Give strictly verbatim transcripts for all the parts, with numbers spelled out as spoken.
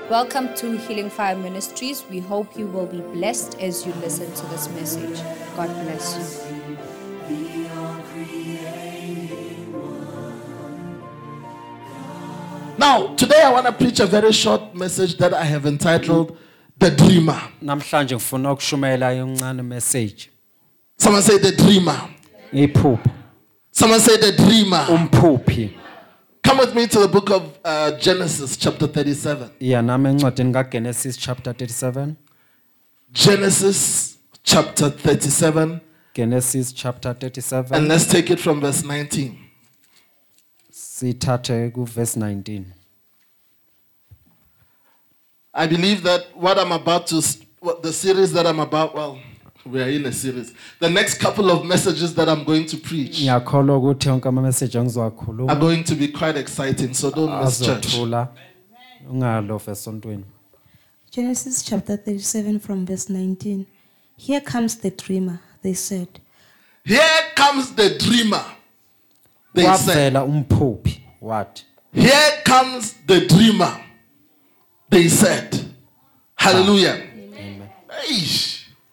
Welcome to Healing Fire Ministries. We hope you will be blessed as you listen to this message. God bless you. Now, today I want to preach a very short message that I have entitled The Dreamer. Namhlanje ngifuna ukushumayela yoncane message. Someone say the dreamer. Iphupho. Someone say the dreamer. Umphuphi. Come with me to the book of uh, Genesis chapter thirty-seven. Yeah, nami encwadini kaGenesis chapter thirty-seven. Genesis chapter thirty-seven. Genesis chapter thirty-seven. And let's take it from verse nineteen. Sithathe ku verse nineteen. I believe that what I'm about to, what the series that I'm about, well, we are in a series. The next couple of messages that I'm going to preach are Ngiyakholwa ukuthi onke ama message engizowakhuluma going to be quite exciting, so don't miss church. azothula. Ungalofa esontweni. Genesis chapter thirty-seven from verse nineteen. Here comes the dreamer, they said. Here comes the dreamer, they said. Wavela umphuphi wathi. Here comes the dreamer, they said. Hallelujah. Amen. Eish.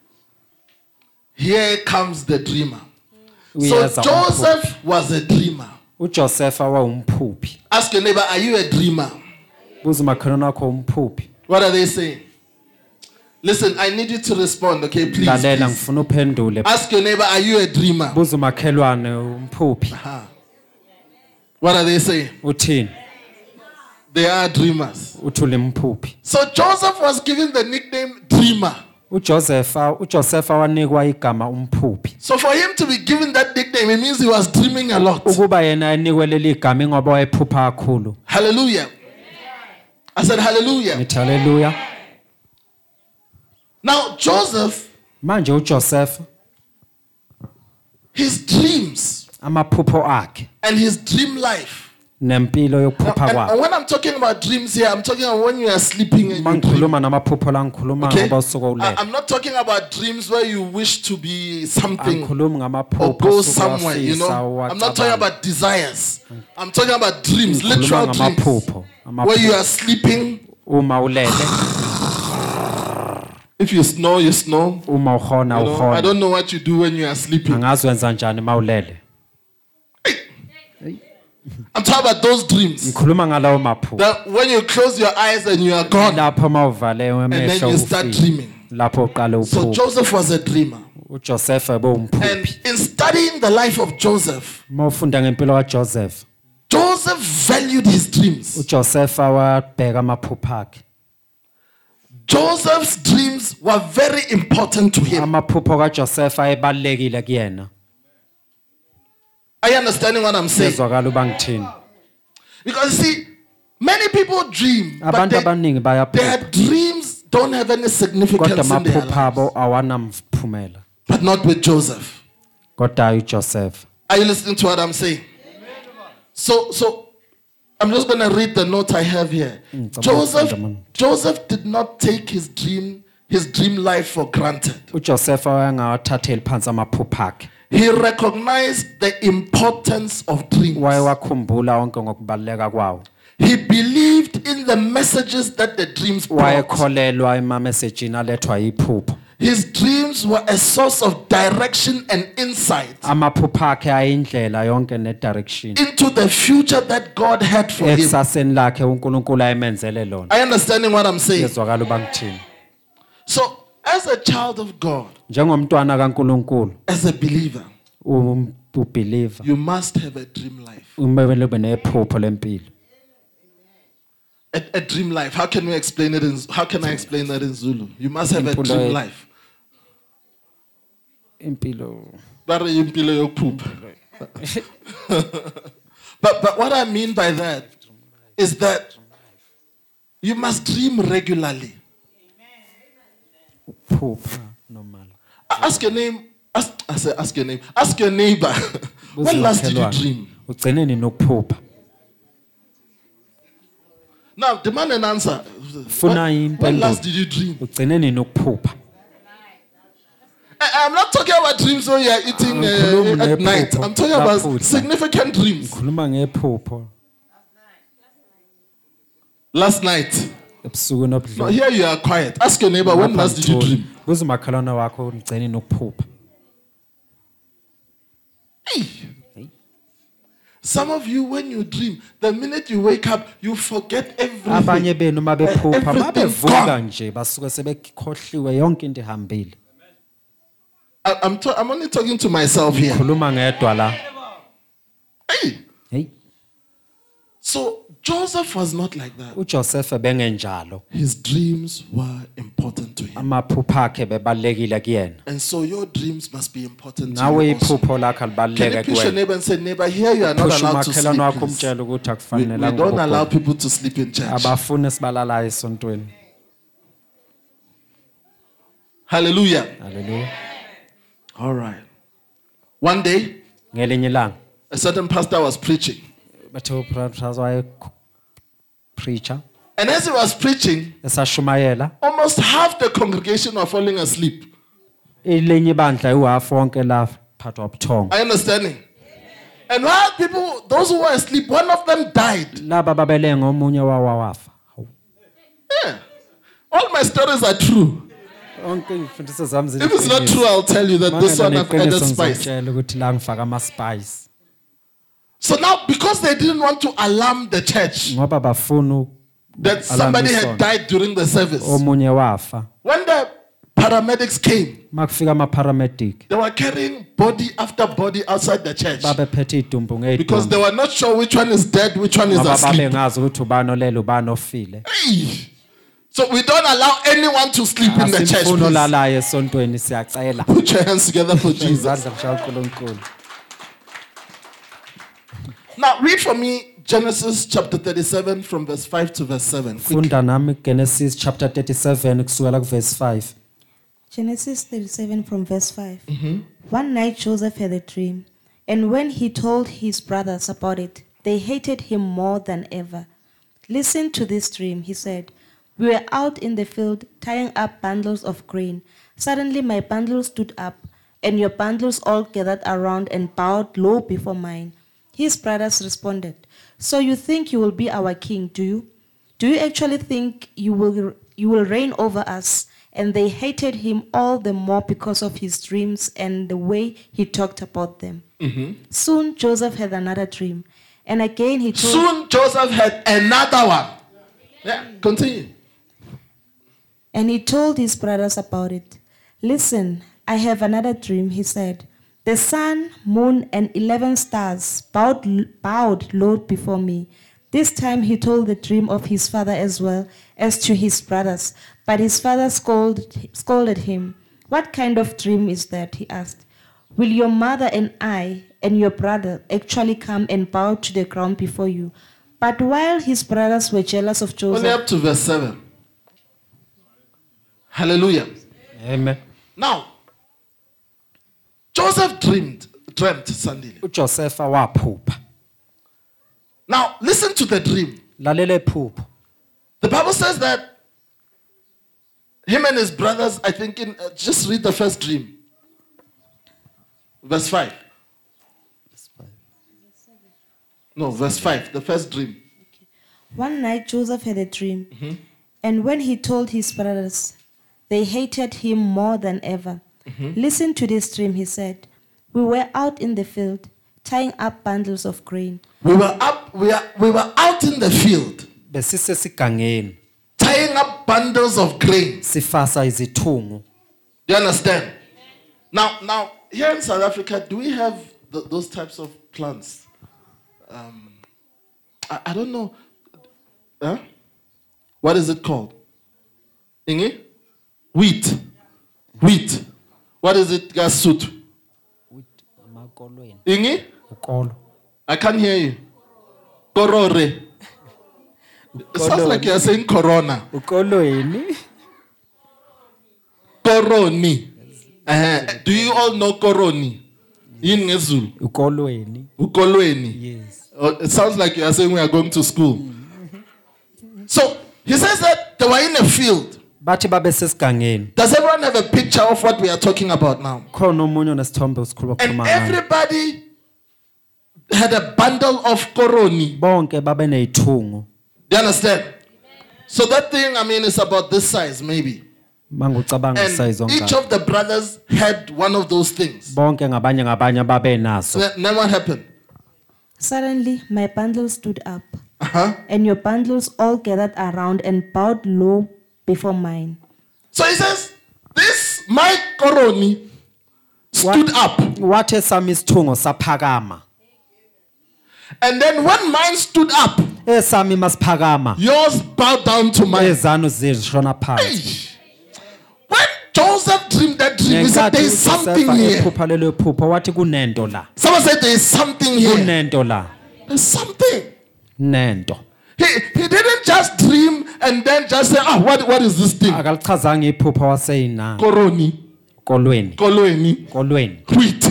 Here comes the dreamer. So Uyeza Joseph was a dreamer. uJoseph wawumphuphi. Ask your neighbor, are you a dreamer? Buza umakhelwane wakho umphuphi. What are they saying? Listen, I need you to respond, okay? Please. Lalela please. ngifuna uphendule. Ask your neighbor, are you a dreamer? Buza umakhelwane umphuphi. Huh. What are they saying? Uthini? They are dreamers. Uthule umphuphi. So Joseph was given the nickname dreamer. uJoseph uJoseph wanikwa igama umphuphi. So for him to be given that nickname, it means he was dreaming a lot. Ukuba yena anikwe leli igama ngoba wayephupha kakhulu. Hallelujah. I said hallelujah. Ngithi haleluya. Now Joseph, Manje uJoseph his dreams amaphupho akhe and his dream life. nempilo Now, yokuphupha and, and kwakhe. when I'm talking about dreams here, I'm talking about when you are sleeping and you dream. Mangikhuluma namaphupho la ngikhuluma Okay? ngoba usuke I- ulele. I'm not talking about dreams where you wish to be something Angikhulumi or ngamaphupho go osuke somewhere, you know. wafisa, I'm not talking wacabanga. about desires. I'm talking about dreams, Ngikhuluma literal dreams. ngamaphupho, Where you amaphupho. are sleeping, Uma ulele, if you snore, you snore. uma ukhona You know, I ukhona. don't know what you do when you are sleeping. Angazi wenza njani mawulele. I'm talking about those dreams. Ngikhuluma ngalawo maphupho. That when you close your eyes and you are gone, Lapho mawuvale then amehlo you start dreaming. Lapho uqala So uphupho. Joseph was a dreamer. uJoseph ebewumphuphi. And in studying the life of Joseph, Mawufunda ngempilo kaJoseph. Joseph valued his dreams. uJoseph wabheka amaphupho akhe. Joseph's dreams were very important to him. Amaphupho kaJoseph ayebalekile kuyena. Are you understanding what I'm saying? Ezwakala ubangithini. Because you see, many people dream, but Abantu they, abaningi bayaphupha. their dreams don't have any Kodwa significance in their amaphupho lives. abo awanamphumela. But not with Joseph. Kodwa uJoseph. Are you listening to what I'm saying? So, so I'm just going to read the note I have here. Mm, Joseph, Joseph, Joseph did not take his dream, his dream life for granted. uJoseph wayengawathatheli phansi amaphupho akhe. He recognized the importance of dreams. Wayewakhumbula wonke ngokubaleka kwawo. He believed in the messages that the dreams brought. Wayekholelwa ema-messagini alethwa yiphupho. His dreams were a source of direction and insight Amaphupho akhe ayindlela yonke ne-direction. into the future that God had for him. Ekusaseni lakhe uNkulunkulu ayemenzele lona. Are you understanding what I'm saying? Yezwakala ubangithini. So, as a child of God, Njengomntwana kaNkulunkulu, as a believer, u- ubeliever, you must have a dream life. umele ube nephupho lempilo. A, a dream life. How can we explain it in? How can I explain that in Zulu? You must have a Impilo dream ye- life. Impilo. Bare impilo yokuphupha. But but what I mean by that is that you must dream regularly. Phupha normal. Ask your name. Ask, I say, ask your name. Ask your neighbor. When last did you dream? Ugcineni nokuphupha. Now demand an answer. Funa When, when impendulo. last did you dream? Ugcineni nokuphupha. I, I'm not talking about dreams when you are eating Ngikhuluma uh, at night. ngephupho I'm talking about lapho udla. significant dreams. Ngikhuluma ngephupho. Last night. ebusuku No, nobudlova. here you are quiet. Ask your neighbor, when last did you dream? Buza umakhelwane wakho ngicela nokuphupha. Some of you, when you dream, the minute you wake up, you forget Abanye everything. benu mabephupha Everything mabevuka gone. nje basuke sebekhohliwe yonke into ihambile. I- I'm, ta- I'm only talking to myself here. Khuluma ngedwa la. Hey. Hey, So Joseph was not like that. uJoseph bengenjalo. His dreams were important to him. Amaphupha akhe bebalekile kuyena. And so your dreams must be important to Nawe you also. iphupho lakhe Can you libaleke push your kuwena. neighbor and say, neighbor, here you are not Phusha allowed to sleep. umakhelwane wakho please. umtshela ukuthi We, we akufanelanga don't allow ukugula. people to sleep in church. Abafuni sibalala esontweni. Hallelujah. Hallelujah. All right. One day, Ngelinye ilanga a certain pastor was preaching. bathe uProfessor waye preacher And as he was preaching, esashumayela almost half the congregation were falling asleep. ilinye ibandla iwafu wonke la phathwa ubuthongo. Are you understanding? And while people, those who were asleep, one of them died. Laba babele ngomunye wawa wafa. Hawu. Yeah. All my stories are true. Onke imfundiso zami If it's not true, I'll tell you that this one I've added spice. ngizokutshela ukuthi la ngifaka ama spice. So now, because they didn't want to alarm the church Ngoba bafuna that somebody had alarm died during the service, omunye wafa. when the paramedics came, Makufika ama paramedic they were carrying body after body outside the church babephethe idumbu because they ngedumbu. were not sure which one is dead, which one is Ngoba asleep. babengazi ukuthi ubani olele ubani ofile. Hey. So we don't allow anyone to sleep in the church. Asimfuna Please. olalayo esontweni siyacela. Put your hands together for Jesus. Izandla kushaya uNkulunkulu. Now read for me Genesis chapter thirty-seven from verse five to verse seven. Quick. Funda nami Genesis chapter thirty-seven kusukela ku verse five. Genesis thirty-seven from verse five. One night Joseph had a dream, and when he told his brothers about it, they hated him more than ever. Listen to this dream, he said. We were out in the field tying up bundles of grain. Suddenly my bundle stood up, and your bundles all gathered around and bowed low before mine. His brothers responded, so you think you will be our king, do you? Do you actually think you will, you will reign over us? And they hated him all the more because of his dreams and the way he talked about them. Soon Joseph had another dream. And again he told... Soon Joseph had another one. Yeah, continue. And he told his brothers about it. Listen, I have another dream, he said. The sun, moon, and eleven stars bowed, bowed low before me. This time he told the dream of his father as well as to his brothers. But his father scolded, scolded him. What kind of dream is that? He asked. Will your mother and I and your brother actually come and bow to the ground before you? But while his brothers were jealous of Only Joseph... up to verse seven. Hallelujah. Amen. Now, Joseph dreamed, dreamt suddenly. uJoseph waphupha. Now, listen to the dream. Lalela iphupho. The Bible says that him and his brothers, I think, in, uh, just read the first dream. Verse five. No, verse five, the first dream. One night Joseph had a dream, and when he told his brothers, they hated him more than ever. Listen to this dream, he said. We were out in the field, tying up bundles of grain. We were up, we, are, we were out in the field, Besisesigangeni tying up bundles of grain. sifasa izithungu. Do you understand? Now, now, here in South Africa, do we have th- those types of plants? Um, I, I don't know. Huh? What is it called? Inge? Wheat. Wheat. What is it? Gasut. Amakolweni. Inge? Ukolo. I can't hear you. Korore. It sounds like you're saying corona. Ukolweni. Koroni. Uh-huh. Do you all know koroni? In Ngezulu. Ukolweni. Ukolweni. Yes. Oh, it sounds like you are saying we are going to school. So he says that they were in a field. Bathi babe sesigangeni. Does everyone have a picture of what we are talking about now? Khona omunye onesithombe usikhuluma And khuluma ngayo. everybody had a bundle of koroni. Bonke babe nezithungu. Do you understand? So that thing, I mean, is about this size, maybe. Mangucabanga And size each ongaka. of the brothers had one of those things. Bonke ngabanye ngabanye babe naso. So then what happened? Suddenly, my bundle stood up, Uh-huh. and your bundles all gathered around and bowed low before mine. So he says, this, my koroni, stood up. Wathe sami isithungo saphakama. And then when mine stood up, Esami masiphakama. yours bowed down to mine. Ezanu zishona phansi. Hey. When Joseph dreamed that dream, he said, there is something here. ephupha lelo phupho wathi kunento la. Someone said, there is something here. Kunento la. There's something. Nento. He, he didn't just dream and then just say, ah, what, what is this thing? Akalichazanga iphupho waseyina. Koroni, Kolweni. kolweni, Kolweni. wheat,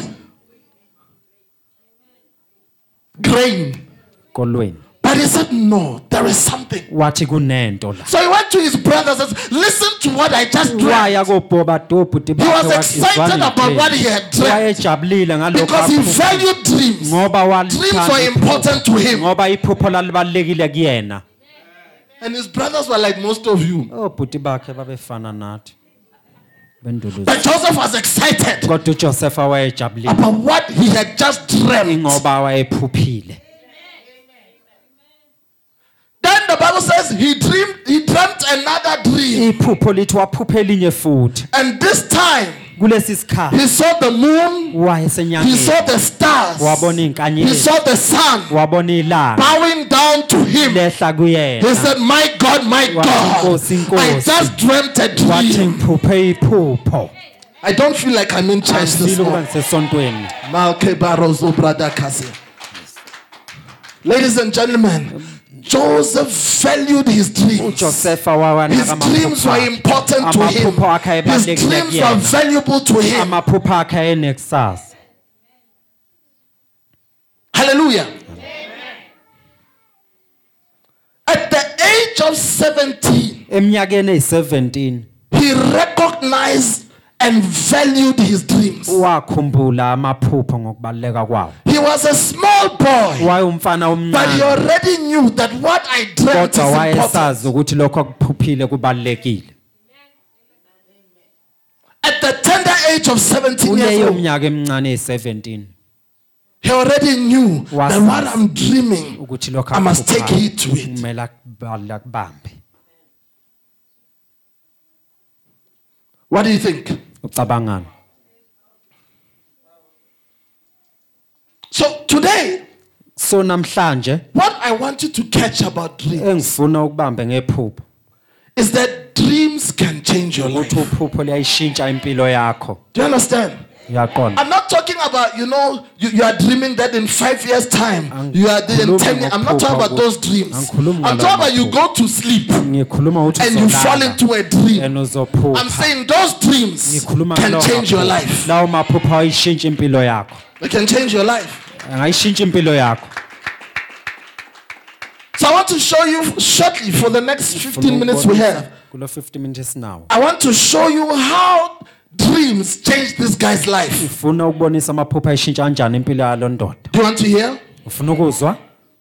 grain. Kolweni. But he said, no, there is something. Wathi kunento la. So he went to his brothers and said, listen to what I just dreamt. Waya koBhoba dobhuti He was excited about what he had dreamt. Wayejabulile ngalokho. Because he valued dreams. Ngoba Dreams were important to him. Ngoba iphupho lalibalekile kuyena. And his brothers were like most of you. Obhuti bakhe babefana nathi. Benduluzo. But Joseph was excited Kodwa uJoseph wayejabulile about what he had just dreamt. ngoba wayephuphile. Then the Bible says he dreamed, he dreamt another dream. Iphupho lithi waphupha elinye futhi. And this time Kulesi sikhathi he saw the moon, he wayesenyangeni. saw the stars, Wabona he inkanyezi. saw the sun Wabona ilanga bowing down to him. lehla He kuyena. said, my God, my Wathi, God, "Nkosi, I Nkosi." just dreamt a Wathi dream. ngiphuphe iphupho. I don't feel like I'm in church this Angifili ukuba morning. ngisesontweni. Malke Barozo Brada Kasi. Ladies and gentlemen, Joseph valued his dreams. uJoseph wawanaka His dreams were important to him. Amaphupho akhe His ebalekile dreams were kuyena. valuable to him. Amaphupho akhe ayenekusasa. Hallelujah. At the age of seventeen, Eminyakeni eyi-seventeen he recognized and valued his dreams. wakhumbula amaphupho ngokubaluleka kwawo. He was a small boy, Wayumfana but he omncane already knew that what I dreamt is kodwa important. wayesazi ukuthi lokho akuphuphile kubalulekile. At the tender age of seventeen years Kuleyo old, minyaka emincane eyi-seventeen he already knew that Was- what I'm dreaming, ukuthi lokho I must take akuphuphayo heed to it. kumele akubale- akubambe. What do you think? Ucabangani? So today, So namhlanje what I want you to catch about dreams engifuna ukubambe ngephupho is that dreams can change your ukuthi life. uphupho liyayishintsha impilo yakho. Do you understand? Uyaqonda? I'm not talking about, you know, you, you are dreaming that in five years' time, you are there in ten years. I'm not talking about those dreams. I'm talking about you go to sleep Ngikhuluma ukuthi and you fall uzolala into a dream. and I'm uzophupha. saying those dreams Ngikhuluma can ngalawo change your maphupho. life. Lawo maphupho ayishintsha impilo yakho. They can change your life. Angayishintsha impilo yakho. So I want to show you shortly for the next fifteen minutes we have. Kulo fifty minutes now. I want to show you how dreams changed this guy's life. Ufuna ukubonisa amaphupho ayishintsha kanjani impilo yalo ndoda. Do you want to hear? Ufuna ukuzwa?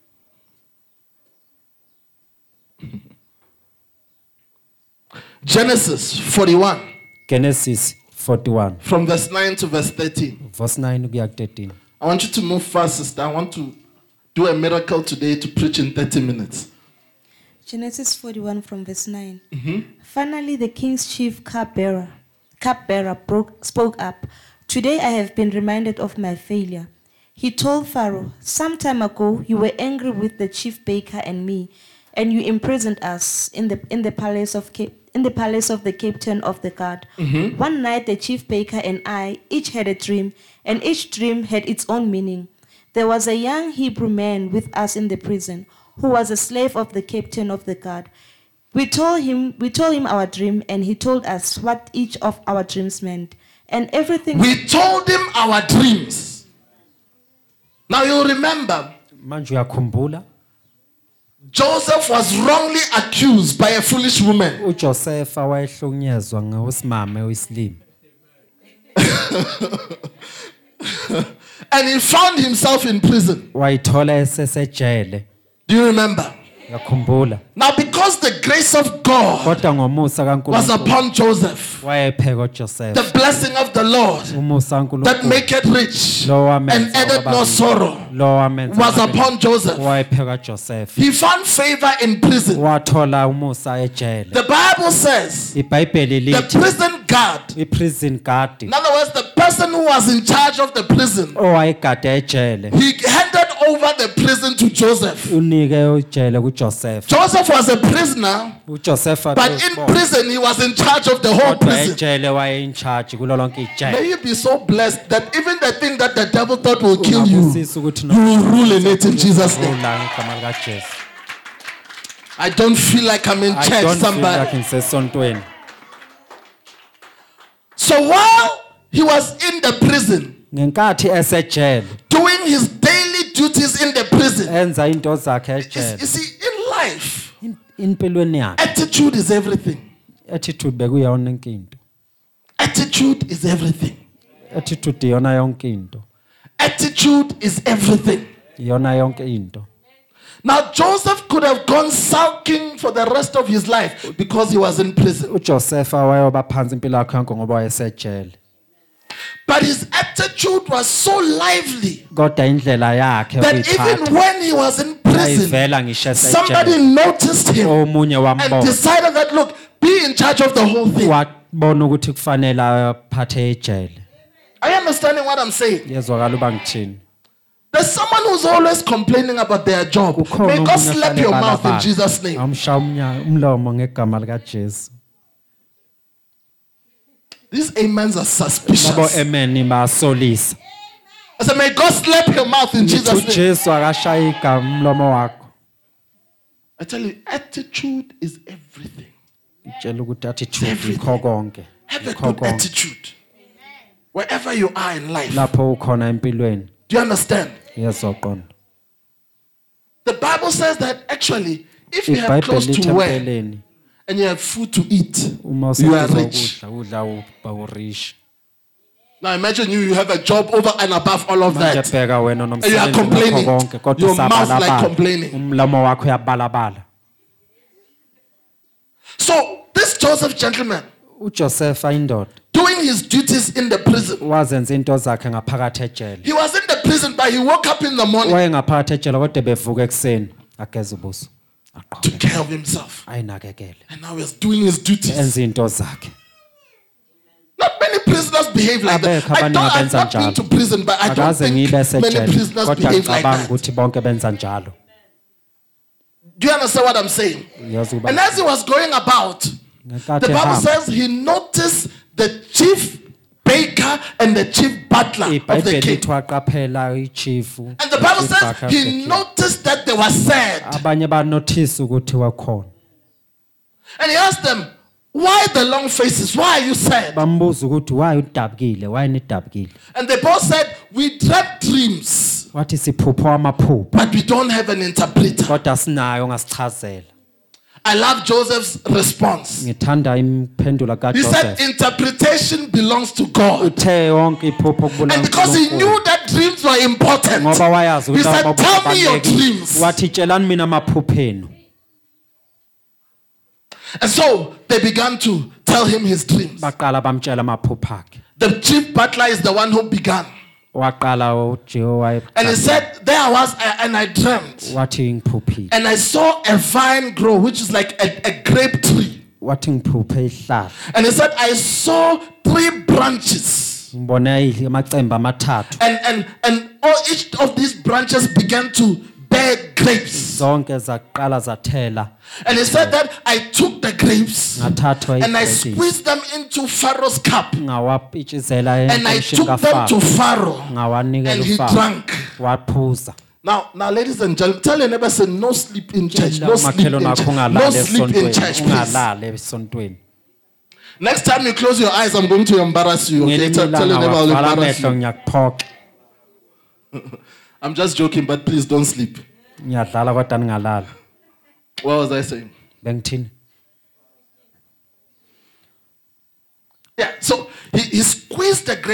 Genesis forty-one, Genesis forty-one from verse nine to verse thirteen. verse nine kuya thirteen. I want you to move fast, sister. I want to do a miracle today to preach in thirty minutes. Genesis forty-one from verse nine. Finally, the king's chief cupbearer, cupbearer broke, spoke up. Today I have been reminded of my failure. He told Pharaoh, some time ago you were angry with the chief baker and me, and you imprisoned us in the in the palace of Cape, in the palace of the captain of the guard. One night the chief baker and I each had a dream, and each dream had its own meaning. There was a young Hebrew man with us in the prison, who was a slave of the captain of the guard. We told him we told him our dream, and he told us what each of our dreams meant. And everything We told him our dreams. Now you remember, Manje uyakhumbula Joseph was wrongly accused by a foolish woman. uJoseph wayehlukunyezwa ngosimame oyisilimo. And he found himself in prison. Wayithola esesejele. Do you remember? Ngiyakhumbula. Now, because the grace of God Kodwa ngomusa was kaNkulunkulu upon Joseph, wayepheka uJoseph. the blessing of the Lord Umusa that kaNkulunkulu make it rich lo and wamenza added no waba- sorrow lo wamenza was waba- upon Joseph. wayepheka Joseph. He found favor in prison. Wathola umusa ejele. The Bible says iBhayibheli the lithi prison guard, iprison guard in other words, the person who was in charge of the prison, owayegade ejele he handed over the prison to Joseph. unike ujele kuJoseph. Joseph was a prisoner, uJoseph but in prison he was in charge of the whole kodwa prison. ejele waye in charge kulo lonke May ijele. you be so blessed that even the thing that the devil thought will kill you, Ungabusisa ukuthi you will rule in it in Jesus' name. nokula ngegama likaJesu. I don't feel like I'm in I church, don't feel somebody. like ngisesontweni. So while he was in the prison, Ngenkathi esejele doing his daily duties in the prison, enza into zakhe you ejele. see, in life, In- Impilweni yakhe attitude is everything. attitude bekuyona inkinto. Attitude is everything. Attitude iyona yonke into. Attitude is everything. Iyona yonke into. Now, Joseph could have gone sulking for the rest of his life because he was in prison. uJoseph wayoba phansi impilo yakhe yonke ngoba wayesejele. But his attitude was so lively Kodwa indlela yakhe that even ukuyiphatha when he was in prison, ayivela ngisho somebody esejele. noticed him Omunye and wambona decided that, look, be in charge of the whole thing. wabona ukuthi kufanele aphathe ejele. Are you understanding what I'm saying? Yezwakala uba ngithini. There's someone who's always complaining about their job. May Ukhona God omunye slap ohlala your mouth in ebalabala. Jesus' name. Amshaya umnya- umlomo ngegama likaJesu. These amens are Labo suspicious. amen basolisa. I said, may God slap your mouth in Jesus' name. uJesu akashaya igama umlomo wakho. I tell you, attitude is everything. Utshela ukuthi attitude ikho konke. Have a Ikho good konke. attitude. Wherever you are in life. Lapho ukhona empilweni. Do you understand? Yezoqonda. The Bible says that actually, if you have iBhayibheli clothes lithi to wear empeleni and you have food to eat, uma you are usedla rich. ukudla udla uba urish. Now imagine you, you have a job over and above all of Manje that. bheka wena And you are nomsebenzi complaining. nakho konke kodwa Your mouth like usabalabala. complaining. Umlomo wakho uyabalabala. So this Joseph gentleman, uJoseph indoda doing his duties in the prison. wazenza into zakhe ngaphakathi ejele. He was in the prison, but he woke up in the morning Waye ngaphakathi ejele kodwa bevuka ekseni ageza ubuso. to Aqhubeka care of himself. ayinakekele. And now he's doing his duties. Enza into zakhe. Not many prisoners behave like that. Abekho I abaningi don't, I've abenza not been njalo. to prison, but I don't Akaze think ngibe many sejele prisoners kodwa behave like ngicabanga that. ukuthi bonke benza njalo. Do you understand what I'm saying? Yazi ukuba And as he was going about, the ngenkathi Bible ehamba says he noticed the chief baker and the chief butler of the iBhayibheli king. lithi waqaphela ichief. And the Bible says he noticed that they were sad. abanye banotice ukuthi wakhona. And he asked them, why the long faces? Why are you sad? Bambuza ukuthi why udabukile? Why nidabukile? And they both said, we dreamt dreams, Wathi siphupho amaphupho but we don't have an interpreter. kodwa sinayo ngasichazela. I love Joseph's response. Ngithanda imphendula He said, kaJoseph. interpretation belongs to God. Uthe yonke iphupho kubula And because he uNkulunkulu. knew that dreams were important, Ngoba wayazi he ukuthi said, amaphupho tell me your abalulekile. dreams. Wathi tshelani mina amaphupho enu. And so they began to tell him his dreams. Baqala bamtshela amaphupho akhe. The chief butler is the one who began. Waqala uJehu waye. And he said, there I was, and I dreamt. Wathi ngiphuphile. And I saw a vine grow, which is like a, a grape tree. Wathi ngiphuphe ihlala. And he said, I saw three branches. Ngibone amacembe amathathu. And, and, and all, each of these branches began to bear grapes. Zonke zaqala zathela. And he said that I took the grapes Ngathathwa and I igrapes. squeezed them into Pharaoh's cup. Ngawapitshizela And I enkoshini took them to kaFaro. Pharaoh. Ngawanikela And he uFaro. drank. Waphuza. Now, now, ladies and gentlemen, tell your neighbor, say no sleep in church. No Tshela sleep in umakhelwane church. wakho No ungalali sleep in esontweni. church, please. Ungalali esontweni. Next time you close your eyes, I'm going to embarrass you. Okay? Ngelinye Tell, tell your ilanga neighbor I'll wavala embarrass amehlo you. ngiyakuphoxa. I'm just joking, but please don't sleep. Ngiyadlala kodwa ningalali. What was I saying? Bengithini? Yeah, so he, he squeezed the grapes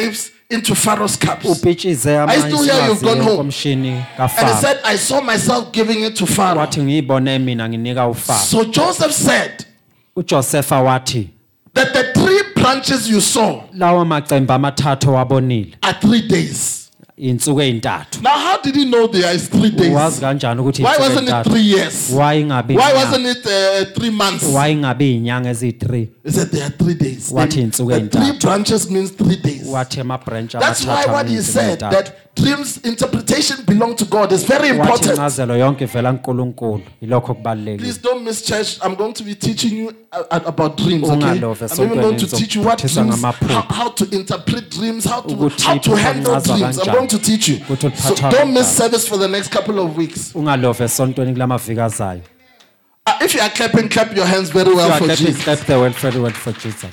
into Pharaoh's cups. upitshize I still hear you've gone home. komshini And he kaFaro said, I saw myself giving it to Pharaoh. wathi ngiyibone mina nginika uFaro So Joseph said uJosepha wathi that the three branches you saw lawo macembe amathathu wabonile are three days. insuku ezintathu Now, how did he know there is three days? wazi kanjani ukuthi Why insuku wasn't it ezintathu three years? why ingabi Why wasn't it uh, three months? why ingabi inyanga ezi3 He said there are three days. Wathi Then insuku the ezintathu. three branches means three days. wathi ama branch That's why amathathu what he ayinsuku said, ezintathu. that dreams interpretation belong to God, is very wathi important. incazelo yonke ivela kuNkulunkulu ilokho kubalekile Please don't miss church. I'm going to be teaching you uh, uh, about dreams. Okay? Ungalove I'm even going to esontweni teach you what ngizokuphathisa dreams, ngamaphupho. how, how to interpret dreams, how to Ukuthi how to iphupho handle lichazwa dreams. I'm kanjani. going to teach you. Ukuthi So uliphatha don't miss kanjani. service for the next couple of weeks. ungalove esontweni kulamaviki azayo Uh, if you are clapping, clap your hands very you well are for clapping Jesus. clap the well very well for Jesus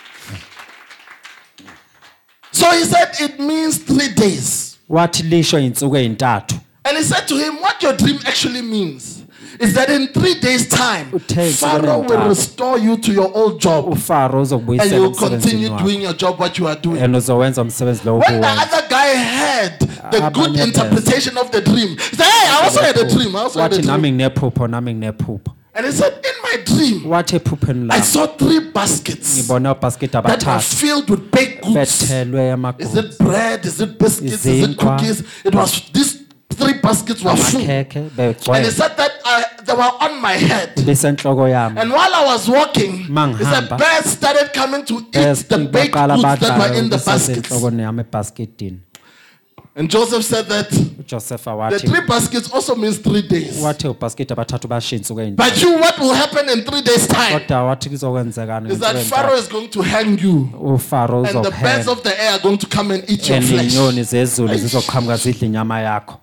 So he said it means three days. wathi lisho insuku ezintathu And he said to him, what your dream actually means is that in three days' time, Uthe Pharaoh will insuku restore you to your old job uFaro and uzokubuyisela you will emsebenzini continue wakho doing your job, what you are doing. and uzowenza umsebenzi lo When the uwenza other guy heard the Abanye good benza. interpretation of the dream, he said, hey, I also had a dream. I also had a wathi dream. nami nginephupho nami nginephupho And he said, in my dream, wathi ephupheni I lami saw three baskets ngibona obasket that were abathathu filled with baked goods. bethelwe Is amagodi it bread? Is it biscuits? Is it Izinkwa. cookies? It was, these three baskets were full. amakhekhe And he begcwele said that I, they were on my head. besenhloko yami And while I was walking, Mang he said hamba. birds started coming to eat bese the baked baqala goods that were badlayo in the baskets. besenhloko yami ebasketini And Joseph said that uJosepha the wathi three baskets also means three days. wathi ubasket abathathu bashiya insuku ezintathu But you, what will happen in three days' time kodwa wathi kuzokwenzekana is that ngensuku Pharaoh ezintathu is going to hang you, uFaro and the birds uzophela of the air are going to come and eat your flesh. inyoni zezulu zizoqhamuka zidle inyama yakho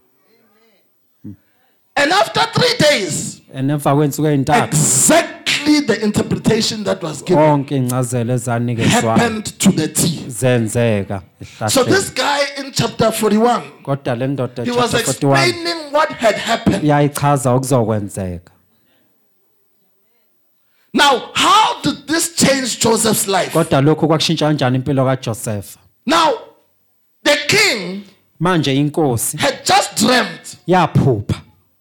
And after three days, enemva kwensuku ezintathu exactly the interpretation that was given onke incazelo ezanikezwayo happened to the T. zenzeka So ehlahleni this guy in chapter forty-one, kodwa le ndoda he was chapter forty-one explaining what had happened. yayichaza okuzokwenzeka Now, how did this change Joseph's life? kodwa lokhu kwakushintsha kanjani impilo kaJoseph Now, the king manje inkosi had just dreamt yaphupha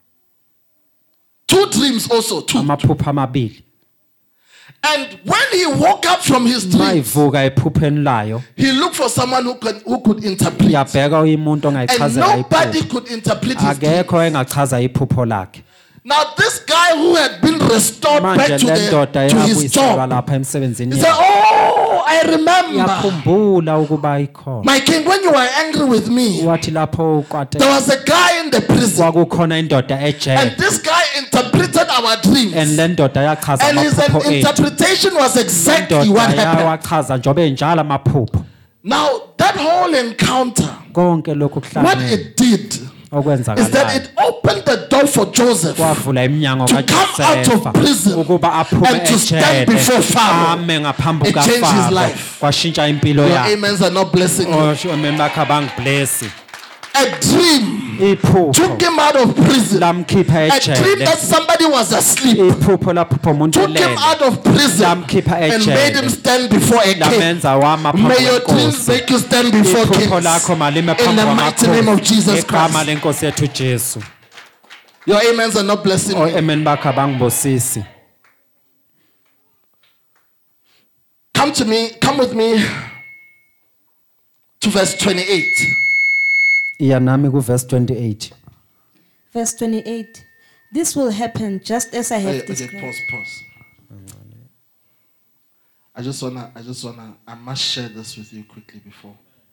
two dreams also, two. amaphupha amabili And when he woke up from his dream, mayivuka ephupheni layo he looked for someone who could, who could interpret. yabheka umuntu And ongayichazela nobody iphupho could interpret his dream. akekho engachaza iphupho lakhe Now, this guy who had been restored manje back to, le the, ndoda to his yabuyiselwa job, lapha emsebenzini he said, oh, I remember. yakhumbula ukuba ikhona My king, when you were angry with me, wathi lapho uqwate there was a guy in the prison. kwakukhona indoda ejele And this guy interpreted our and dreams. le ndoda yachaza And his amaphupho ethu interpretation was le exactly ndoda what happened. yawachaza njobe njalo amaphupho Now, that whole encounter, konke lokhu what kuhlangene it did is that okwenzakalayo it opened the door for Joseph kwavula iminyango to come out of prison kaJosefa ukuba aphume and to stand before ejele Pharaoh. ame ngaphambi It changed his kukaFaro life. kwashintsha impilo Your yakhe amens are not blessing you. osho memaka bangibless A dream iphupho took him out of prison. lamkhipha A dream ejele that somebody was asleep iphupho laphupha umuntu took him elele out of prison lamkhipha and made him ejele stand before a king. lamenza wama phambi May your dreams kwenkosi make you stand before iphupho kings. lakho malime In phambi the mighty name of Jesus igama Christ. lenkosi yethu Jesu Your amens are not blessing o me. amen bakha bangibosisi Come to me, come with me to verse twenty-eight. iya nami ku verse twenty-eight Verse twenty-eight. This will happen just as I have Okay, okay, described. pause, pause. I just wanna, I just wanna, I must share this with you quickly before.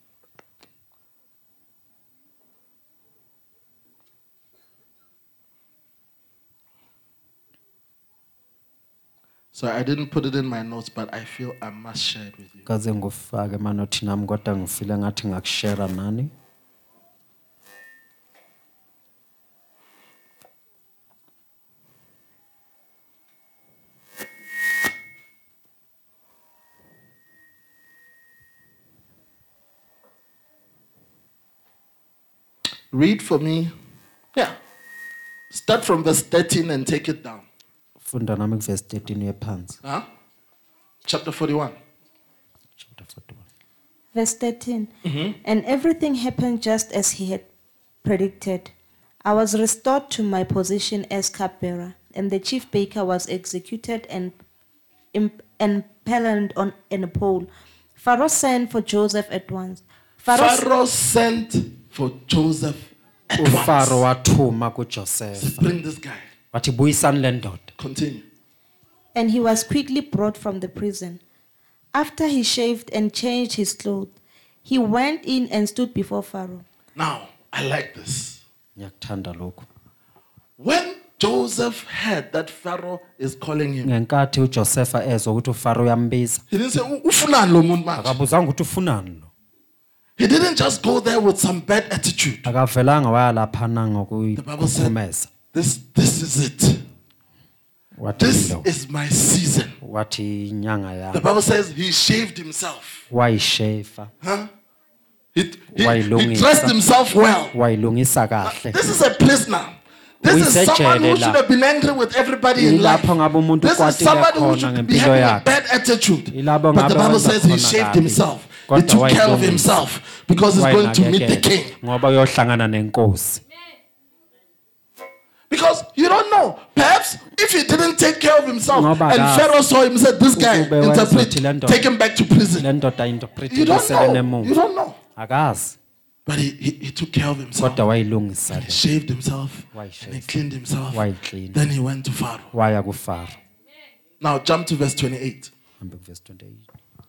So I didn't put it in my notes, but I feel I must share it with you. kaze ngufake manothi nami kodwa ngifile ngathi ngakushare nani Read for me. Yeah. Start from verse thirteen and take it down. funda nami ku verse thirteen uye phansi Huh? Chapter forty-one. chapter forty-one Verse thirteen. And everything happened just as he had predicted. I was restored to my position as cupbearer, and the chief baker was executed and imp- impaled on in a pole. Pharaoh sent for Joseph at once. Pharaoh, Pharaoh sent for Joseph at uFaro once. wathuma kuJoseph Bring this guy. wathi buyisani le ndoda. Continue. and he was quickly brought from the prison. After he shaved and changed his clothes, he went in and stood before Pharaoh. Now, I like this. Ngiyakuthanda lokho. When Joseph heard that Pharaoh is calling him, Ngenkathi uJoseph ezwa ukuthi uFaro uyambiza, he didn't say, "U- ufunani lo muntu manje?" akabuzanga ukuthi ufunani lo. He didn't just go there with some bad attitude. Akavelanga waya laphana The Bible said, ngokuyikhumeza. this, this is it. Wathi This lo, is my season. wathi inyanga The yami Bible says he shaved himself. wayishefa, Huh? He, he, he Wayilungisa. dressed himself well. wayilungisa kahle. This is a prisoner. This is someone who Uyisejele should la. have been angry with everybody in life. Ilapho ngabe umuntu This is ukwatile somebody who khona should be ngempilo having a yakhe. bad attitude. Ilapho But the ngabe Bible wenza says he khona shaved kabi. himself. He Kodwa took care of wayilungisa. himself because he's going to meet the king. Ngoba uyohlangana nenkosi. Because you don't know. Perhaps if he didn't take care of himself Ngoba and akazi. Pharaoh saw him and said, this guy, Ukube wenza interpret, ukuthi le ndoda- take him back to prison. Le ndoda interpret You don't isele know. You nemuva. don't know. Akazi. But he, he, he took care of himself. Kodwa wayilungisa And he le. shaved himself. Wayisheva. And he cleaned himself. Wayiklina. Then he went to Pharaoh. Waya kuFaro. Now jump to verse twenty-eight. Hambe kuverse twenty-eight.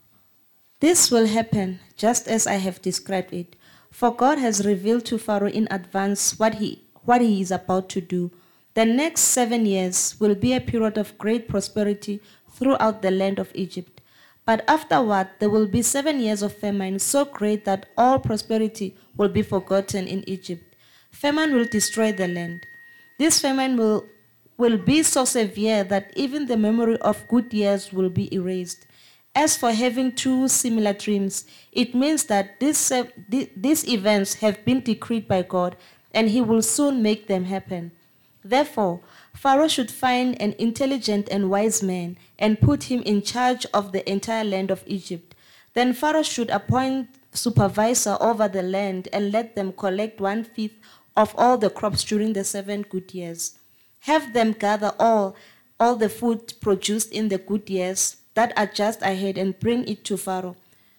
This will happen just as I have described it. For God has revealed to Pharaoh in advance what he, what he is about to do. The next seven years will be a period of great prosperity throughout the land of Egypt. But afterward, there will be seven years of famine so great that all prosperity will be forgotten in Egypt. Famine will destroy the land. This famine will, will be so severe that even the memory of good years will be erased. As for having two similar dreams, it means that this, uh, th- these events have been decreed by God, and he will soon make them happen. Therefore, Pharaoh should find an intelligent and wise man and put him in charge of the entire land of Egypt. Then Pharaoh should appoint supervisor over the land and let them collect one-fifth of all the crops during the seven good years. Have them gather all, all the food produced in the good years that are just ahead and bring it to Pharaoh.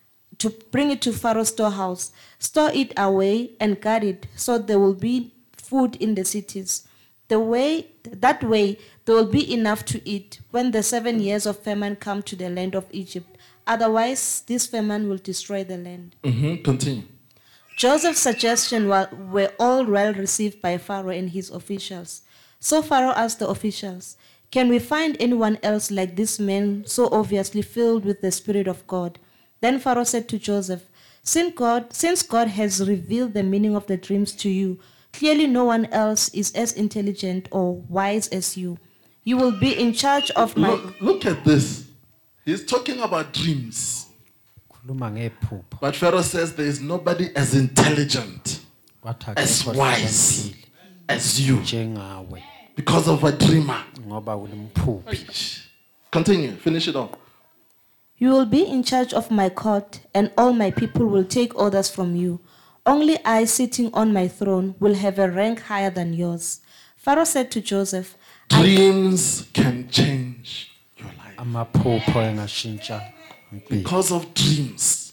To bring it to Pharaoh's storehouse. Store it away and guard it so there will be food in the cities. The way, that way, there will be enough to eat when the seven years of famine come to the land of Egypt. Otherwise, this famine will destroy the land. Mm-hmm. Continue. Joseph's suggestions were, were all well received by Pharaoh and his officials. So Pharaoh asked the officials, "Can we find anyone else like this man, so obviously filled with the Spirit of God?" Then Pharaoh said to Joseph, since God, since God has revealed the meaning of the dreams to you, clearly no one else is as intelligent or wise as you. You will be in charge of my... Look, look at this. He's talking about dreams. Khuluma ngephupho. But Pharaoh says there is nobody as intelligent, Wathi as akekho wise hlakaniphile as you njengawe because of a dreamer. ngoba ulimphuphi. Continue. Finish it off. You will be in charge of my court, and all my people will take orders from you. Only I, sitting on my throne, will have a rank higher than yours. Pharaoh said to Joseph, I, Dreams can change your life. Amaphupho engashintsha impilo. Because of dreams,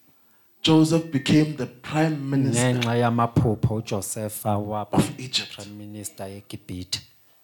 Joseph became the prime minister Ngenxa yamaphupho uJosepha waba of Egypt. prime minister eGibhithe.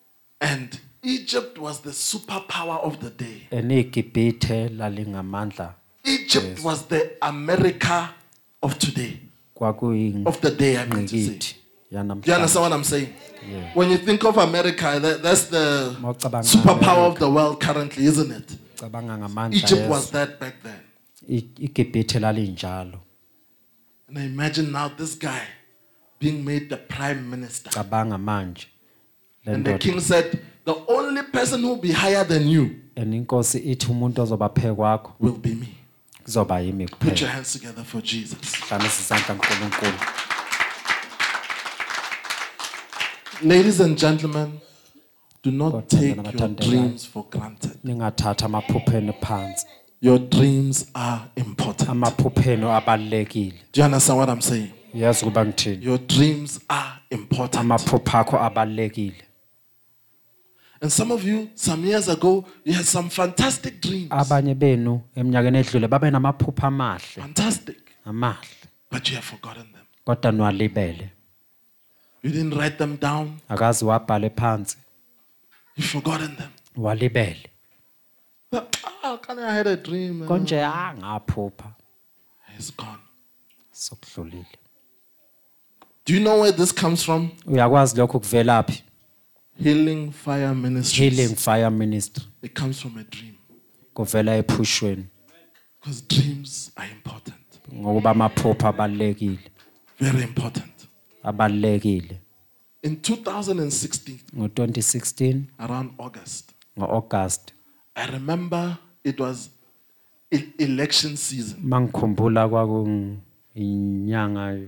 And Egypt was the superpower of the day. EneGibhithe lalingamandla Egypt was the America of today. kwakuyingqikithi Of the day, I mean to say. Do you yanamhlanje. understand what I'm saying? Yeah. When you think of America, that, that's the Mawucabanga superpower of America. the world currently, isn't it? Cabanga ngamandla Egypt was yeso. that back then. I- iGibhithe lalinjalo. And I imagine now this guy being made the prime minister. Cabanga manje le And the ndoda. king said, the only person who will be higher than you And inkosi ithi umuntu ozoba phe kwakho will be me. kuzoba yimi Put your kuphela. hands together for Jesus. Hlanganisa isandla kuNkulunkulu. Ladies and gentlemen, do not Kodwa take mina your bathandekayo, dreams for granted. ningathatha amaphupho enu phansi. Your dreams are important. Amaphupheno abalekile. Do you understand what I'm saying? Yazi kuba ngithini? Your dreams are important. Amaphupho akho abalekile. And some of you, some years ago, you had some fantastic dreams. Abanye benu eminyakeni edlule babe namaphupho amahle. Fantastic. Amahle. But you have forgotten them. Kodwa nwalibele. You didn't write them down. Akazi wabhale phansi. You've forgotten them. Walibele. But, oh, can I had a dream? Konje angaphupha. It's gone. Sokudlulile. Do you know where this comes from? Uyakwazi lokho kuvelaphi? Healing Fire Ministries. Healing Fire Ministry. It comes from a dream. Kuvela ephushweni. Because dreams are important. Ngokuba amaphupho abalekile. Very important. Abalekile. In two thousand sixteen, Ngo twenty sixteen, around August, ngo-August, I remember it was e- election season. mangikhumbula kwakuyinyanga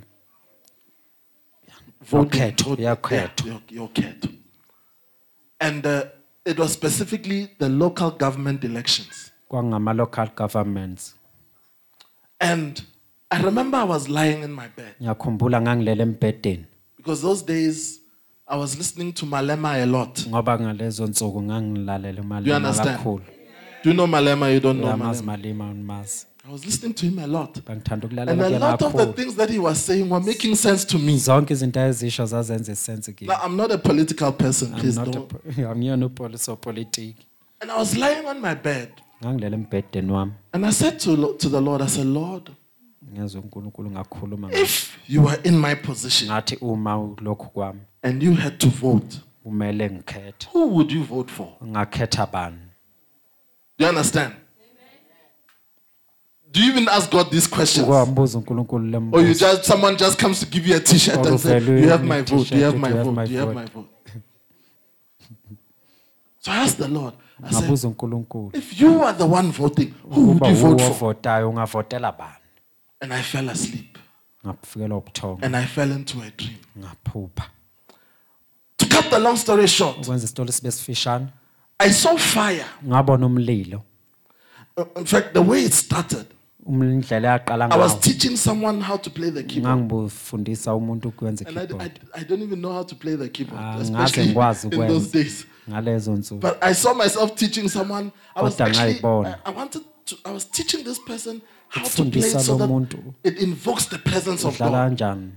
Voting, Yokhetho, voting, yokhetho. yeah, your- yokhetho. And uh, it was specifically the local government elections. kwangama local governments. And I remember I was lying in my bed Ngiyakhumbula ngangilele embhedeni because those days I was listening to Malema a lot. ngoba ngalezo nsuku ngangilalela Do you Malema understand? kakhulu. Do you know Malema? You don't know Uyamazi Malema. Malema unimazi. I was listening to him a lot. Bangithanda And ukulalela a kuyena lot of the kakhulu. things that he was saying were making sense to me. Zonke izinto ezisho zazenza isense kimi. Now, I'm not a political person, I'm please not a don't. po- angiyona upolisi opolitiki. And I was lying on my bed. Ngangilele embhedeni wami. And I said to, to the Lord, I said, Lord, Ngezwe uNkulunkulu ngakhuluma ngathi if you were in my position ngathi uma lokhu kwami and you had to vote, kumele ngikhethe. who would you vote for? Ngakhetha bani? Do you understand? Do you even ask God these questions? Ukwambuza uNkulunkulu Or you lembuzo. just, someone just comes to give you a t-shirt Or and say, uvele you have uyinikwe my vote, you have i-t-shirt, my you have vote, my you have vote. my vote. So I asked the Lord, I said, Ngabuza uNkulunkulu. if you are the one voting, who would Uba you vote uwo for? votayo ungavotela bani? And I fell asleep. Ngafikela ubuthongo. And I fell into a dream. Ngaphupha. To cut the long story short, Ukwenza isitolo sibe sifishane. I saw fire. Ngabona umlilo. Uh, In fact, the way it started, Umndlela yaqala I was ngawo. teaching someone how to play the keyboard. Ngangibufundisa umuntu ukwenza And I, I, keyboard. I don't even know how to play the keyboard, Ah, especially ngaze ngikwazi in those ukwenza. days. Ngalezo nsuku. But I saw myself teaching someone. I was Kodwa actually, ngayibona. I, I wanted to, I was teaching this person how to play Ukufundisa so lo that muntu it invokes the presence of udlala God. kanjani.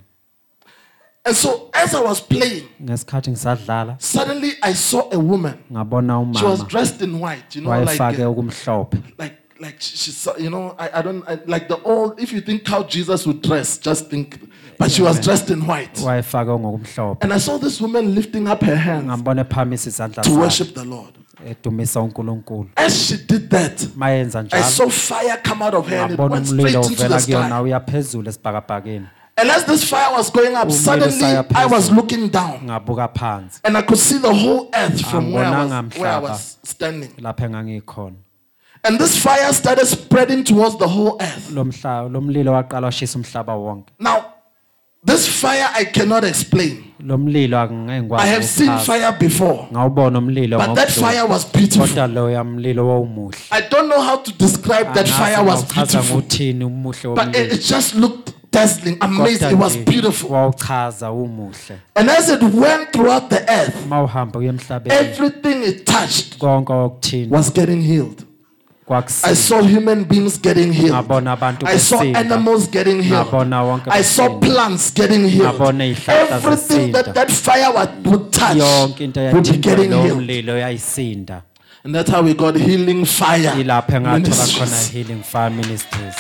And so as I was playing, Ngesikhathi ngisadlala suddenly I saw a woman. ngabona She was umama dressed in white, you know, like, wayefake uh, okumhlophe. like, like she, she saw, you know, I, I don't, I, like the old, if you think how Jesus would dress, just think, but she was dressed in white. Wayefake ngokumhlophe. And I saw this woman lifting up her hands Ngambona ephakamisa izandla to zakhe worship the Lord. edumisa uNkulunkulu. As she did that, Mayenza I njalo saw fire come out of her and it ngabona went straight umlilo into uvela the kuyona sky. uya phezulu esibhakabhakeni. And as this fire was going up, Umlilo suddenly saya I was phezulu. looking down Ngabuka phansi and I could see the whole earth from where I Angibonanga was, where I mhlaba. was standing. lapha engangikhona. And this fire started spreading towards the whole earth. Lo mhlaba lo mlilo waqala washisa umhlaba wonke. Now, this fire I cannot explain. Lo mlilo I angengikwazi have seen ukuchaza. fire before, Ngawubona umlilo but that ngokudlula. fire was beautiful. Kodwa lo yamlilo wawumuhle. I don't know how to describe that fire was Angazi ngawuchaza beautiful, nguthini umuhle but it, womlilo. it just looked dazzling, amazing. It was Kodwa nje beautiful. wawuchaza umuhle. And as it went throughout the earth, Mawuhamba kuye emhlabeni everything it touched konke okuthini was getting healed. I kwakusinda. saw human beings getting healed. Ngabona abantu I saw besinda. animals getting healed. Ngabona wonke I saw besinda. plants getting healed. Ngabona izihlahla Everything that zisinda. that fire would, would touch Yonke into would be yathintwa getting lo healed. mlilo yayisinda. And that's how we got healing fire Ilapha engathola khona ministries. Healing Fire Ministries.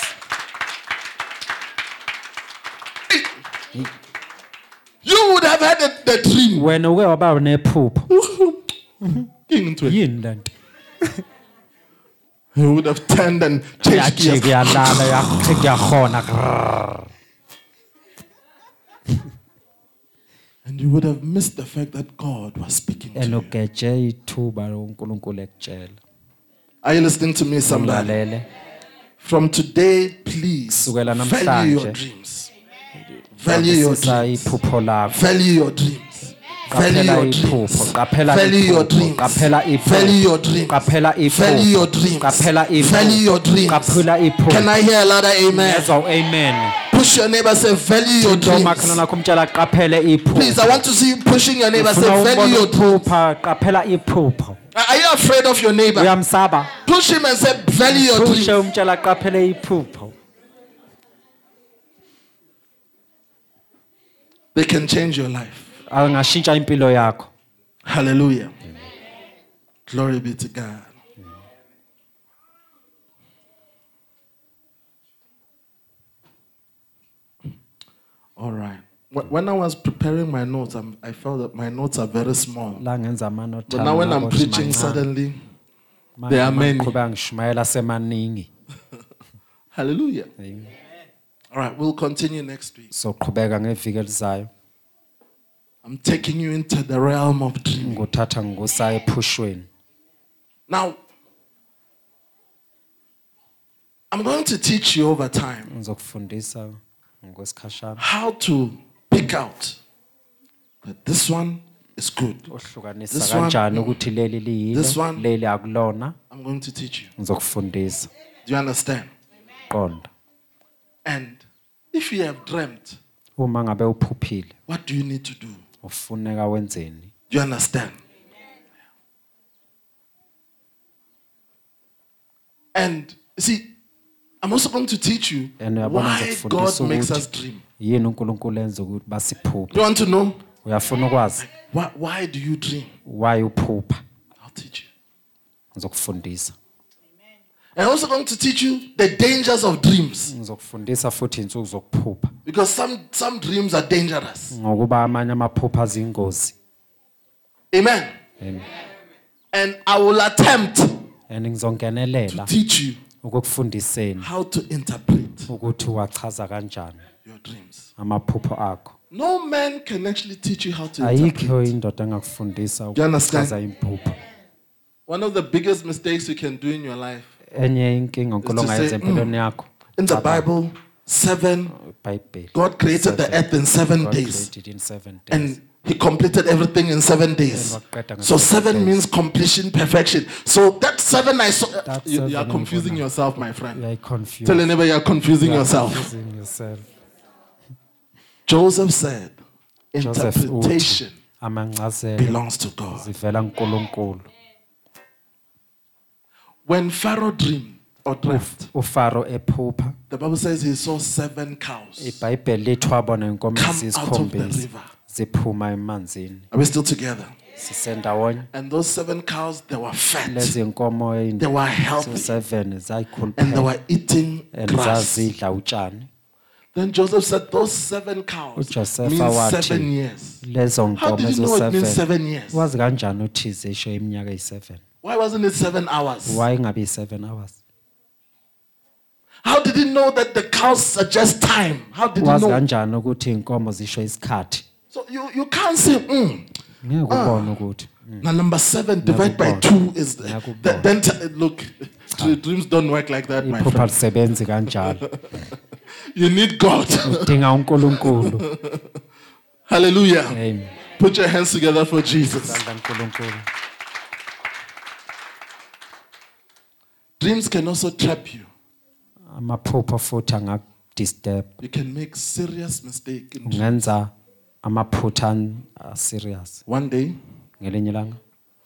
You would have had the, the dream. Wena uke waba nephupho. King to it. Yini lento? You would have turned and changed Yajika gears. yalala yakhona yakhona. And you would have missed the fact that God was speaking to you. Enogeje ithuba loNkulunkulu ekutshela. Are you listening to me, somebody? Umlalele. From today, please Kusukela value your namhlanje. dreams. Value your Sisa dreams. iphupho lakho. Value your dreams. Value Qaphela your iphupho, dreams. qaphela Value your iphupho, dreams. qaphela iphupho, Value your dreams. qaphela Value your iphupho, dreams. qaphela iphupho, Value your dreams. qaphela iphupho. Can I hear a louder amen? Ngezwa u- amen. Push your neighbor, say value your Into makhelwane dreams. wakho umtshela qaphele iphupho. Please, I want to see you pushing your neighbor, say Ufuna value ukubona your dreams. uphupha, qaphela iphupho. Are you afraid of your neighbor? Uyamsaba? Push him and say value your Pushe dreams. umtshela qaphele iphupho. They can change your life. Angashintsha impilo yakho. Hallelujah. Glory be to God. All right. Wh- When I was preparing my notes, I'm, I felt that my notes are very small. La ngenza amanothi. But now when I'm ngabo preaching, mancane. suddenly, Manje there are uma many. ngiqhubeka ngishumayela semaningi. hallelujah. Amen. All right, we'll continue next week. Soqhubeka ngeviki elizayo. I'm taking you into the realm of dreaming. Nguthatha ngikusa ephushweni. Now, I'm going to teach you over time Ngizokufundisa ngokwesikhashana. how to pick out that this one is good. Ohlukanisa This one, kanjani ukuthi leli liyilo, this one. leli akulona. I'm going to teach you. Ngizokufundisa. Do you understand? Qonda. And if you have dreamt, Uma ngabe uphuphile, what do you need to do? ufuneka wenzeni? Do you understand? And you see, I'm also going to teach you And uyabona why ngizokufundisa God makes ukuthi us dream. yini uNkulunkulu enza ukuthi basiphuphe. You want to know? Uyafuna ukwazi Why, why do you dream? why uphupha? I'll teach you. Ngizokufundisa. And I'm also going to teach you the dangers of dreams. Ngizokufundisa futhi insuku zokuphupha. Because some, some dreams are dangerous. Ngokuba amanye amaphupha azingozi. Amen. Amen. And I will attempt And to ngizongenelela teach you ukukufundiseni how to interpret ukuthi wachaza kanjani your dreams. amaphupho akho. No man can actually teach you how to interpret. Ayikho indoda engakufundisa you understand? ukuchaza imphupho. One of the biggest mistakes you can do in your life. Enye inkinga Is to uNkulunkulu ayenza say, empilweni yakho. In the Cabanga. Bible, seven, iBhayibheli. God created the Seven. earth in seven God days. created in seven days. And he completed everything in seven days. And waqeda So nge- seven days. means completion, perfection. So that seven I saw. That You, you are seven confusing ngibona. yourself, my friend. You are confused. Tell your neighbor you are confusing You are yourself. confusing yourself. Joseph said, Joseph interpretation uthi amancazelo belongs to God. zivela kuNkulunkulu. When Pharaoh dreamed or dreamt, uFaro ephupha, the Bible says he saw seven cows. iBhayibheli lithi wabona inkomo Come out of the eziyisikhombisa river. ziphuma emanzini. Are we still together? Sisendawonye. And those seven cows, they were fat. Lezi inkomo They were healthy. eziyi-seven And they zayikhuluphela were eating and grass. zazidla utshani. Then Joseph said, those seven cows UJosefa mean wathi, seven years. Lezo How nkomo did you know it means ezo-seven. seven years? Wazi kanjani uthi zisho iminyaka eyi-seven? Why wasn't it seven hours? Why ingabe i-seven hours? How did he know that the cows suggest time? How did he Wazi know? kanjani ukuthi inkomo zisho isikhathi? So you, you can't say, mm. Ngeke ubone ukuthi. Now number seven divided by Ngiyakubona. two is the, Ngiyakubona. th- then t- look, dr- dreams don't work like that, my Iphupha friend. lisebenzi kanjalo. You need God. Udinga uNkulunkulu. Hallelujah. Amen. Put your hands together for Jesus. Sandla uNkulunkulu. Dreams can also trap you. Amaphupho futhi angakudisturb. You can make serious mistake in dreams. Ungenza amaphutha an- a serious. One day, Ngelinye ilanga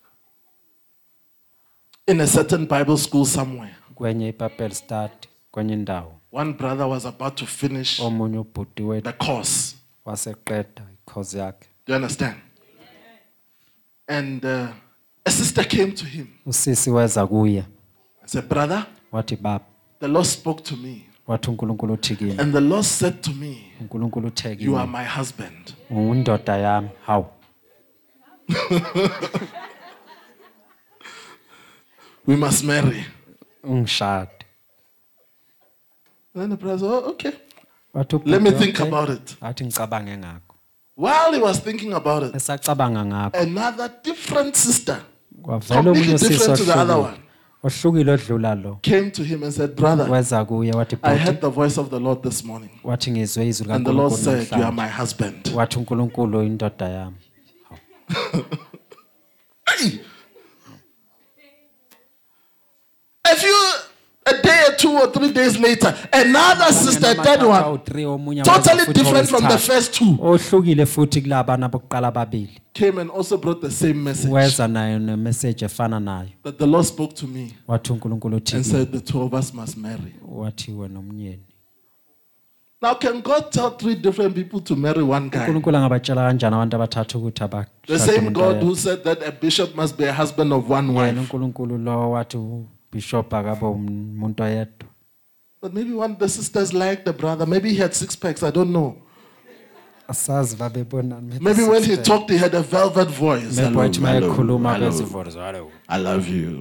in a certain Bible school somewhere, kwenye iBible study kwenye indawo one brother was about to finish omunye ubhuti wethu the course. waseqeda ikhozi yakhe. Do you understand? And uh, a sister came to him Usisi weza kuye and said, brother, wathi baba, the Lord spoke to me. wathi uNkulunkulu uthi kimi, And the Lord said to me, uNkulunkulu uthe you are kimi, my husband. undoda yami. Hawu. We must marry. Ungishade. And then the brother said, oh, okay. Wathi Let me ubhuti, think okay. about it. Athi ngicabange ngakho. While he was thinking about it, Esacabanga ngakho another different sister kwavela completely omunye usisi different to the other ohlukile. one. Ohlukile odlula lo. Came to him and said, brother, Weza kuye wathi I bhuti, heard the voice of the Lord this morning. wathi ngizwe izwi And the Lord likaNkulunkulu said, you are namhlanje. my husband. Wathi uNkulunkulu indoda yami. Hey. A few, a day or two or three days later, another sister, third one, totally different from the first two, ohlukile futhi kulabana bokuqala ababili came and also brought the same message. weza nayo nemessage efana nayo That the Lord spoke to me wathi uNkulunkulu and uthi said the two of us must marry. wathi wena umnyeni Now, can God tell three different people to marry one guy? uNkulunkulu angabatshela kanjani abantu abathathu ukuthi abashade The same umuntu God oyedwa? who said that a bishop must be a husband of one yena wife. uNkulunkulu lo wathi ubishop akabo umuntu oyedwa But maybe one of the sisters liked the brother. Maybe he had six packs. I don't know. asazi babebonani Maybe when he talked, he had a velvet voice. maybe Hello, wathi hello, mayekhuluma hello. bezivozo hello I love you.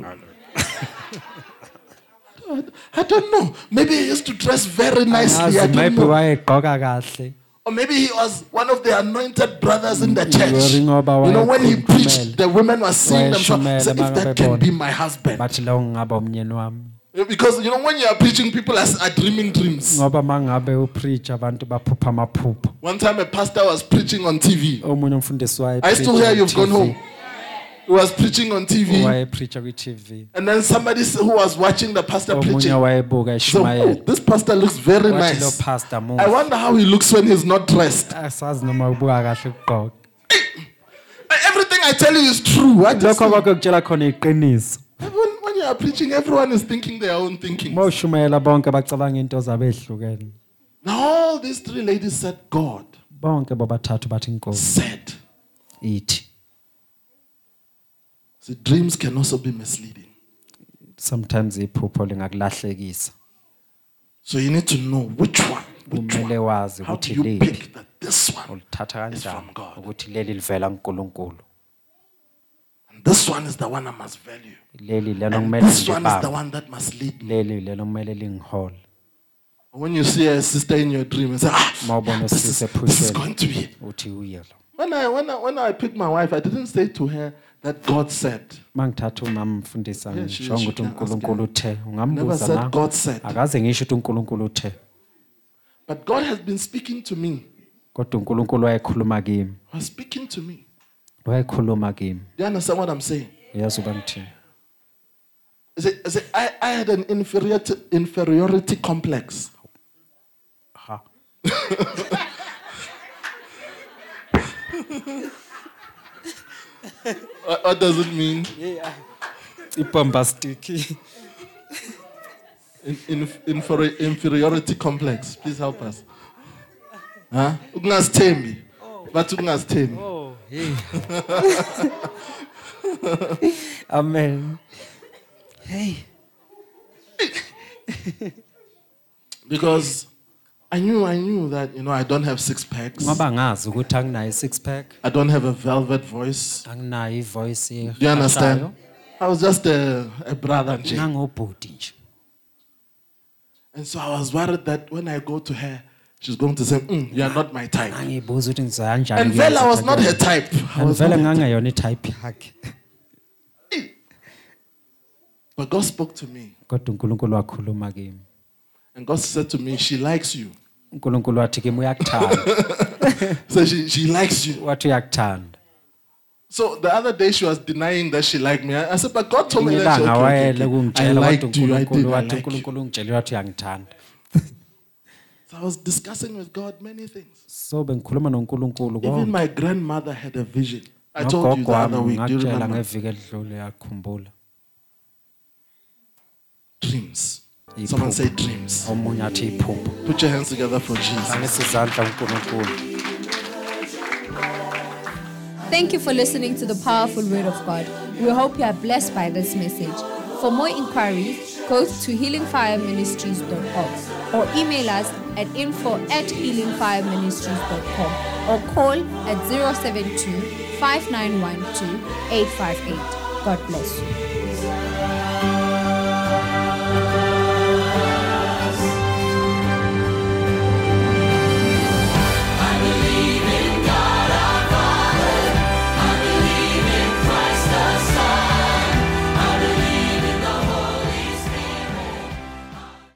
I don't know. Maybe he used to dress very nicely. I Angazi, don't maybe know. wayegqoka kahle Or maybe he was one of the anointed brothers in the church. Yori ngoba You know, when he wayekhulumela. preached, the women were seeing themselves. Wayeshumela Say, if that bangabebona. can be my husband. bathi lo ngingaba umnyeni wami Because, you know, when you are preaching, people are, are dreaming dreams. ngoba mangabe upreach abantu baphupha amaphupho One time a pastor was preaching on T V. omunye umfundisi waye I still hear you've gone home. He was preaching on T V. waye preacher kwi T V And then somebody s- who was watching the pastor omunye preaching. wayebuka So, oh, eShumayela this pastor looks very wathi lo nice. pastor I move wonder how he looks when he's not dressed. asazi noma ubuka kahle ukugqoka Everything I tell you is true. I just, lokho kokutshela khona iqiniso when, when you are preaching, everyone is thinking their own thinking. mawushumayela bonke bacabanga into zabo ezihlukene Now all these three ladies said, God bonke bobathathu bathi inkosi said. ithi So dreams can also be misleading. sometimes iphupho lingakulahlekisa So you need to know which one. Which kumele one. wazi How do ukuthi you leli pick that this one ulithatha is kanjani from God? ukuthi leli livela kuNkulunkulu And this one is the one I must value. leli lelo And kumele this one is the ngibambe one that must lead me. leli lelo kumele lingihole When you see a sister in your dream and say, ah, mawubona this is, usise this is ephusheni going to be. uthi uye lo When I, when, I, when I picked my wife, I didn't say to her that God said. mangithatha umama mfundisa Yeah, she- ngisho she ukuthi can ask uNkulunkulu her. uthe Never ungambuza said na God said. akaze ngisho ukuthi uNkulunkulu uthe But God has been speaking to me. kodwa uNkulunkulu wayekhuluma kimi He was speaking to me. wayekhuluma kimi Do you understand what I'm saying? uyazi uba ngithini I, say, I, say, I, I had an inferiority, inferiority complex. ha What, what does it mean? ibombastic In, in, inferi- inferiority complex. Please help us. Huh? Ukungazithembi. But ukungazithembi. oh hey amen hey Because I knew, I knew that, you know, I don't have six packs. ngoba ngazi ukuthi anginayo six pack I don't have a velvet voice. anginayo ivoice Do you understand? I was just a, a brother. nje. ngangobhudi nje And so I was worried that when I go to her, she's going to say, mm, you are not my type. angibuza ukuthi ngizoya kanjani And Vela was not her type. I and was vele not her type. ngangayona itype yakhe But God spoke to me. kodwa uNkulunkulu wakhuluma kimi And God said to me, she likes you. uNkulunkulu wathi kimi uyakuthanda So she, she likes you. wathi uyakuthanda So the other day she was denying that she liked me. I, I said, but God told me that she, ilanga okay, okay, wayele okay. I kungitshela liked kodwa you. I uNkulunkulu did. I wathi like you. uNkulunkulu ungitshela wathi uyangithanda So I was discussing with God many things. so bengikhuluma noNkulunkulu Even konke my grandmother had a vision. I told you the nogogo other wami week. Do you ngakutshela remember? ngeviki edlule yakhumbula Dreams. Iphupho. Someone say dreams. omunye athi iphupho Put your hands together for Jesus. angisizandla uNkulunkulu Thank you for listening to the powerful word of God. We hope you are blessed by this message. For more inquiries, go to healing fire ministries dot org or email us at info at healing fire ministries dot com or call at zero seven two, five nine one two, eight five eight. God bless you.